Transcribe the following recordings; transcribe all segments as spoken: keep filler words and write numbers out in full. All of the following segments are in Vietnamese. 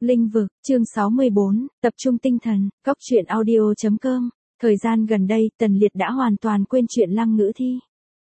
Linh vực, chương sáu mươi bốn, tập trung tinh thần, cóc truyện audio chấm com. Thời gian gần đây, Tần Liệt đã hoàn toàn quên chuyện Lăng Ngữ Thi.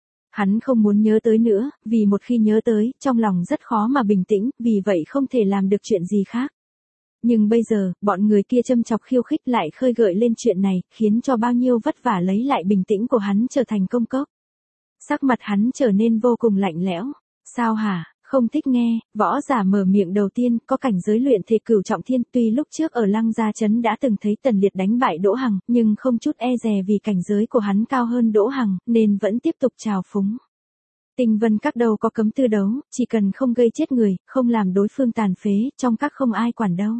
Hắn không muốn nhớ tới nữa, vì một khi nhớ tới, trong lòng rất khó mà bình tĩnh, vì vậy không thể làm được chuyện gì khác. Nhưng bây giờ, bọn người kia châm chọc khiêu khích lại khơi gợi lên chuyện này, khiến cho bao nhiêu vất vả lấy lại bình tĩnh của hắn trở thành công cốc. Sắc mặt hắn trở nên vô cùng lạnh lẽo. Sao hả? Không thích nghe, võ giả mở miệng đầu tiên, có cảnh giới luyện thể cửu trọng thiên, tuy lúc trước ở Lăng Gia Trấn đã từng thấy Tần Liệt đánh bại Đỗ Hằng, nhưng không chút e dè vì cảnh giới của hắn cao hơn Đỗ Hằng, nên vẫn tiếp tục trào phúng. Tinh Vân Các đâu có cấm tư đấu, chỉ cần không gây chết người, không làm đối phương tàn phế, trong các không ai quản đâu.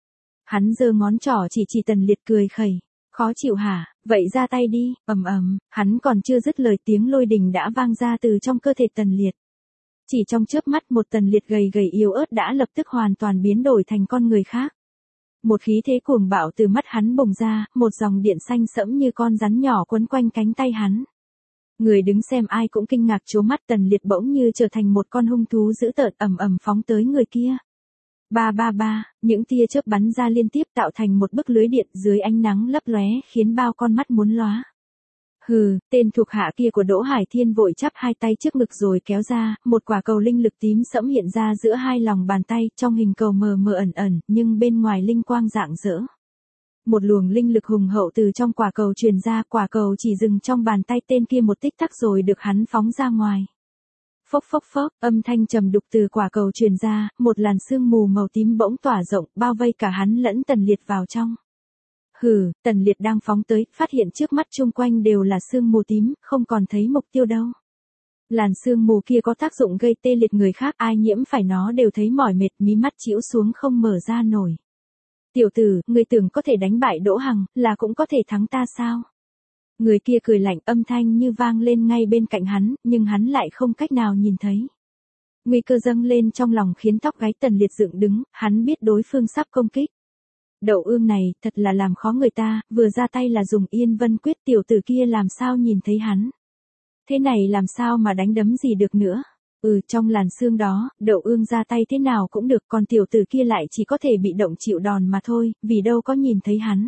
Hắn giơ ngón trỏ chỉ chỉ Tần Liệt cười khẩy. Khó chịu hả, vậy ra tay đi, ầm ầm, hắn còn chưa dứt lời tiếng lôi đình đã vang ra từ trong cơ thể Tần Liệt. Chỉ trong chớp mắt một Tần Liệt gầy gầy yếu ớt đã lập tức hoàn toàn biến đổi thành con người khác. Một khí thế cuồng bạo từ mắt hắn bùng ra, một dòng điện xanh sẫm như con rắn nhỏ quấn quanh cánh tay hắn. Người đứng xem ai cũng kinh ngạc trố mắt, Tần Liệt bỗng như trở thành một con hung thú dữ tợn ầm ầm phóng tới người kia. Ba ba ba, những tia chớp bắn ra liên tiếp tạo thành một bức lưới điện dưới ánh nắng lấp lóe khiến bao con mắt muốn lóa. Hừ, tên thuộc hạ kia của Đỗ Hải Thiên vội chắp hai tay trước ngực rồi kéo ra, một quả cầu linh lực tím sẫm hiện ra giữa hai lòng bàn tay, trong hình cầu mờ mờ ẩn ẩn, nhưng bên ngoài linh quang rạng rỡ. Một luồng linh lực hùng hậu từ trong quả cầu truyền ra, quả cầu chỉ dừng trong bàn tay tên kia một tích tắc rồi được hắn phóng ra ngoài. Phốc phốc phốc, âm thanh trầm đục từ quả cầu truyền ra, một làn sương mù màu tím bỗng tỏa rộng, bao vây cả hắn lẫn Tần Liệt vào trong. Hừ, Tần Liệt đang phóng tới, phát hiện trước mắt chung quanh đều là sương mù tím, không còn thấy mục tiêu đâu. Làn sương mù kia có tác dụng gây tê liệt người khác, ai nhiễm phải nó đều thấy mỏi mệt, mí mắt chĩu xuống không mở ra nổi. Tiểu tử, người tưởng có thể đánh bại Đỗ Hằng, là cũng có thể thắng ta sao? Người kia cười lạnh, âm thanh như vang lên ngay bên cạnh hắn, nhưng hắn lại không cách nào nhìn thấy. Nguy cơ dâng lên trong lòng khiến tóc gáy Tần Liệt dựng đứng, hắn biết đối phương sắp công kích. Đậu ương này, thật là làm khó người ta, vừa ra tay là dùng Yên Vân Quyết, tiểu tử kia làm sao nhìn thấy hắn. Thế này làm sao mà đánh đấm gì được nữa. Ừ, trong làn sương đó, đậu ương ra tay thế nào cũng được, còn tiểu tử kia lại chỉ có thể bị động chịu đòn mà thôi, vì đâu có nhìn thấy hắn.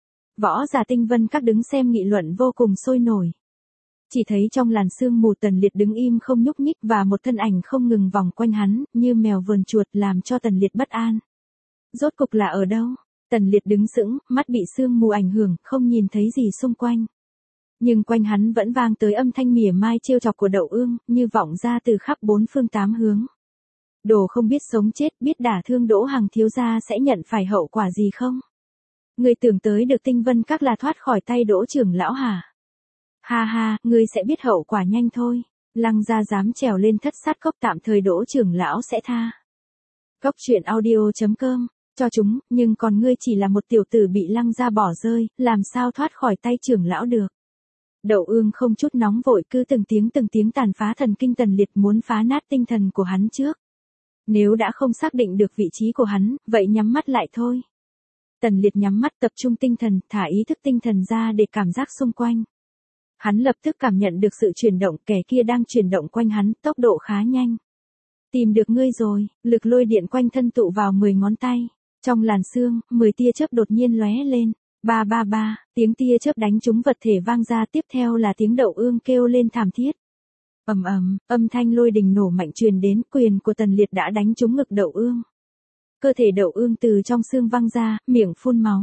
Võ giả Tinh Vân Các đứng xem nghị luận vô cùng sôi nổi. Chỉ thấy trong làn sương mù Tần Liệt đứng im không nhúc nhích và một thân ảnh không ngừng vòng quanh hắn, như mèo vờn chuột làm cho Tần Liệt bất an. Rốt cục là ở đâu? Tần Liệt đứng sững, mắt bị sương mù ảnh hưởng, không nhìn thấy gì xung quanh. Nhưng quanh hắn vẫn vang tới âm thanh mỉa mai trêu chọc của đậu ương, như vọng ra từ khắp bốn phương tám hướng. Đồ không biết sống chết, biết đả thương Đỗ Hằng thiếu gia sẽ nhận phải hậu quả gì không? Ngươi tưởng tới được Tinh Vân Các là thoát khỏi tay Đỗ trưởng lão hả? Ha ha, ngươi sẽ biết hậu quả nhanh thôi. Lăng gia dám trèo lên thất sát cốc, tạm thời Đỗ trưởng lão sẽ tha. Cóc truyện audio chấm com, cho chúng, nhưng còn ngươi chỉ là một tiểu tử bị Lăng gia bỏ rơi, làm sao thoát khỏi tay trưởng lão được. Đậu ương không chút nóng vội, cứ từng tiếng từng tiếng tàn phá thần kinh Tần Liệt, muốn phá nát tinh thần của hắn trước. Nếu đã không xác định được vị trí của hắn, vậy nhắm mắt lại thôi. Tần Liệt nhắm mắt tập trung tinh thần, thả ý thức tinh thần ra để cảm giác xung quanh. Hắn lập tức cảm nhận được sự chuyển động, kẻ kia đang chuyển động quanh hắn, tốc độ khá nhanh. Tìm được ngươi rồi, lực lôi điện quanh thân tụ vào mười ngón tay. Trong làn sương, mười tia chớp đột nhiên lóe lên. Ba ba ba, tiếng tia chớp đánh trúng vật thể vang ra, tiếp theo là tiếng đậu ương kêu lên thảm thiết. Ầm ầm, âm thanh lôi đình nổ mạnh truyền đến, quyền của Tần Liệt đã đánh trúng ngực đậu ương. Cơ thể đậu ương từ trong xương văng ra, miệng phun máu.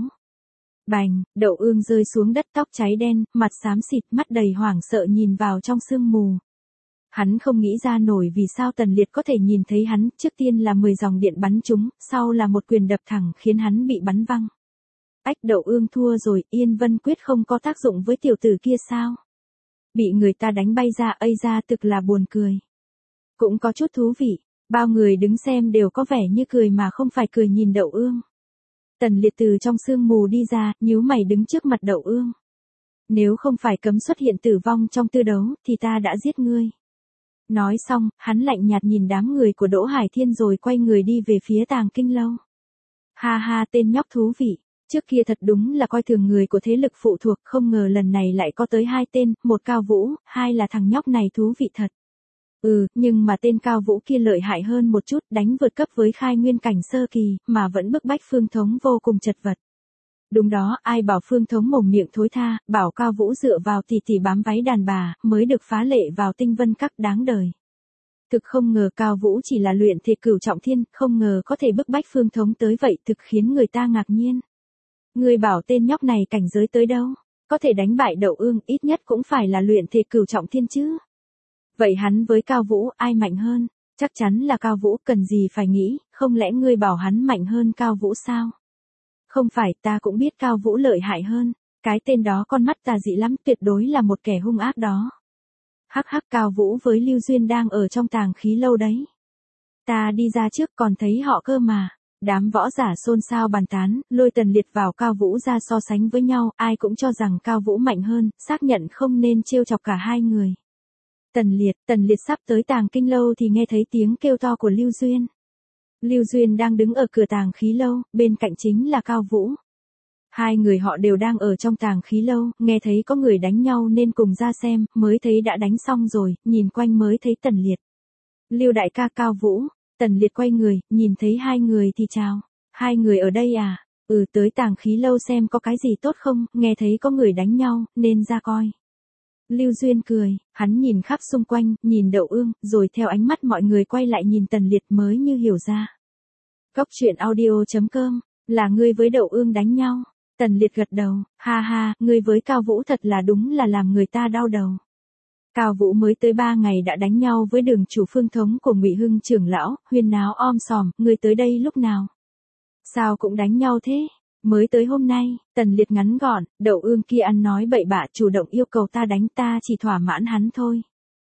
Bành, đậu ương rơi xuống đất, tóc cháy đen, mặt xám xịt, mắt đầy hoảng sợ nhìn vào trong sương mù. Hắn không nghĩ ra nổi vì sao Tần Liệt có thể nhìn thấy hắn, trước tiên là mười dòng điện bắn trúng, sau là một quyền đập thẳng khiến hắn bị bắn văng. Ách, đậu ương thua rồi, Yên Vân Quyết không có tác dụng với tiểu tử kia sao? Bị người ta đánh bay ra, ây ra, thực là buồn cười. Cũng có chút thú vị. Bao người đứng xem đều có vẻ như cười mà không phải cười nhìn đậu ương. Tần Liệt từ trong sương mù đi ra, nhíu mày đứng trước mặt đậu ương. Nếu không phải cấm xuất hiện tử vong trong tư đấu, thì ta đã giết ngươi. Nói xong, hắn lạnh nhạt nhìn đám người của Đỗ Hải Thiên rồi quay người đi về phía Tàng Kinh Lâu. Ha ha, tên nhóc thú vị. Trước kia thật đúng là coi thường người của thế lực phụ thuộc, không ngờ lần này lại có tới hai tên, một Cao Vũ, hai là thằng nhóc này thú vị thật. Ừ, nhưng mà tên Cao Vũ kia lợi hại hơn một chút, đánh vượt cấp với khai nguyên cảnh sơ kỳ, mà vẫn bức bách Phương Thống vô cùng chật vật. Đúng đó, ai bảo Phương Thống mồm miệng thối tha, bảo Cao Vũ dựa vào tỷ tỷ bám váy đàn bà, mới được phá lệ vào tinh vân các đáng đời. Thực không ngờ Cao Vũ chỉ là luyện thể cửu trọng thiên, không ngờ có thể bức bách Phương Thống tới vậy, thực khiến người ta ngạc nhiên. Người bảo tên nhóc này cảnh giới tới đâu, có thể đánh bại Đậu Ương, ít nhất cũng phải là luyện thể cửu trọng thiên chứ. Vậy hắn với Cao Vũ, ai mạnh hơn? Chắc chắn là Cao Vũ, cần gì phải nghĩ, không lẽ ngươi bảo hắn mạnh hơn Cao Vũ sao? Không phải, ta cũng biết Cao Vũ lợi hại hơn, cái tên đó con mắt tà dị lắm, tuyệt đối là một kẻ hung ác đó. Hắc hắc, Cao Vũ với Lưu Duyên đang ở trong tàng khí lâu đấy. Ta đi ra trước còn thấy họ cơ mà. Đám võ giả xôn xao bàn tán, lôi Tần Liệt vào Cao Vũ ra so sánh với nhau, ai cũng cho rằng Cao Vũ mạnh hơn, xác nhận không nên trêu chọc cả hai người. Tần Liệt, Tần Liệt sắp tới tàng kinh lâu thì nghe thấy tiếng kêu to của Lưu Duyên. Lưu Duyên đang đứng ở cửa tàng khí lâu, bên cạnh chính là Cao Vũ. Hai người họ đều đang ở trong tàng khí lâu, nghe thấy có người đánh nhau nên cùng ra xem, mới thấy đã đánh xong rồi, nhìn quanh mới thấy Tần Liệt. Lưu đại ca, Cao Vũ. Tần Liệt quay người, nhìn thấy hai người thì chào. Hai người ở đây à? Ừ, tới tàng khí lâu xem có cái gì tốt không, nghe thấy có người đánh nhau, nên ra coi. Lưu Duyên cười, hắn nhìn khắp xung quanh, nhìn Đậu Ương, rồi theo ánh mắt mọi người quay lại nhìn Tần Liệt mới như hiểu ra. Góc truyện audio chấm com, là ngươi với Đậu Ương đánh nhau. Tần Liệt gật đầu, ha ha, ngươi với Cao Vũ thật là đúng là làm người ta đau đầu. Cao Vũ mới tới ba ngày đã đánh nhau với đường chủ Phương Thống của Ngụy Hưng trưởng lão, huyên náo om sòm, ngươi tới đây lúc nào? Sao cũng đánh nhau thế? Mới tới hôm nay. Tần Liệt ngắn gọn, Đậu Ương kia ăn nói bậy bạ chủ động yêu cầu ta đánh, ta chỉ thỏa mãn hắn thôi.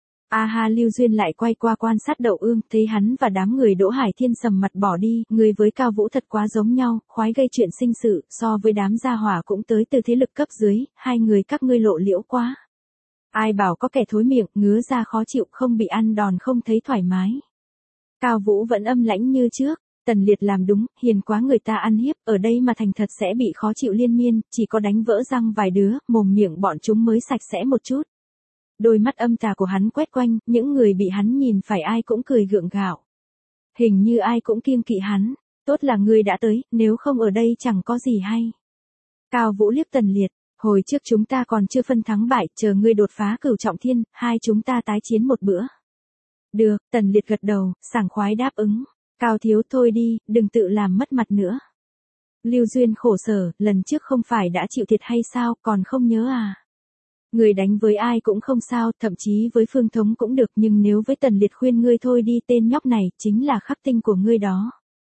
A ha, Lưu Duyên lại quay qua quan sát Đậu Ương, thấy hắn và đám người Đỗ Hải Thiên sầm mặt bỏ đi, người với Cao Vũ thật quá giống nhau, khoái gây chuyện sinh sự, so với đám gia hỏa cũng tới từ thế lực cấp dưới, hai người các ngươi lộ liễu quá. Ai bảo có kẻ thối miệng, ngứa ra khó chịu, không bị ăn đòn không thấy thoải mái. Cao Vũ vẫn âm lãnh như trước, Tần Liệt làm đúng, hiền quá người ta ăn hiếp, ở đây mà thành thật sẽ bị khó chịu liên miên, chỉ có đánh vỡ răng vài đứa, mồm miệng bọn chúng mới sạch sẽ một chút. Đôi mắt âm tà của hắn quét quanh, những người bị hắn nhìn phải ai cũng cười gượng gạo. Hình như ai cũng kiêng kỵ hắn, tốt là ngươi đã tới, nếu không ở đây chẳng có gì hay. Cao Vũ liếc Tần Liệt. Hồi trước chúng ta còn chưa phân thắng bại, chờ ngươi đột phá cửu trọng thiên, hai chúng ta tái chiến một bữa. Được, Tần Liệt gật đầu, sảng khoái đáp ứng. Cao thiếu thôi đi, đừng tự làm mất mặt nữa. Lưu Duyên khổ sở, lần trước không phải đã chịu thiệt hay sao, còn không nhớ à? Người đánh với ai cũng không sao, thậm chí với Phương Thống cũng được, nhưng nếu với Tần Liệt khuyên ngươi thôi đi, tên nhóc này chính là khắc tinh của ngươi đó.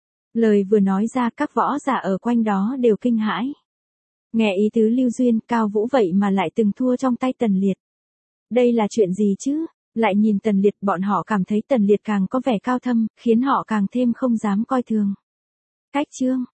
Lời vừa nói ra, các võ giả ở quanh đó đều kinh hãi. Nghe ý tứ Lưu Duyên, Cao Vũ vậy mà lại từng thua trong tay Tần Liệt. Đây là chuyện gì chứ? Lại nhìn Tần Liệt, bọn họ cảm thấy Tần Liệt càng có vẻ cao thâm, khiến họ càng thêm không dám coi thường. Cách chương